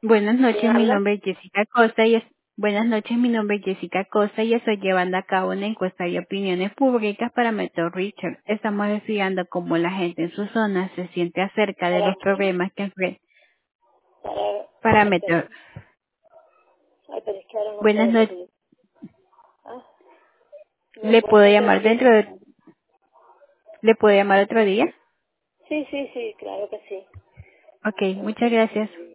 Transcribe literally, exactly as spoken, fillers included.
Buenas ¿Quién noches, mi habla? nombre es Jessica Costa y es... Buenas noches, mi nombre es Jessica Costa y estoy llevando a cabo una encuesta de opiniones públicas para Metro Richard. Estamos estudiando cómo la gente en su zona se siente acerca de ¿Para los quién? problemas que enfrenta Para... para Espera. Metro. Ay, pero es que ahora no Buenas puedo noches. porque... Ah, ¿me ¿Le puedes puedo llamar repetir? dentro de... ¿Le puedo llamar otro día? Sí, sí, sí, claro que sí. Ok, muchas gracias.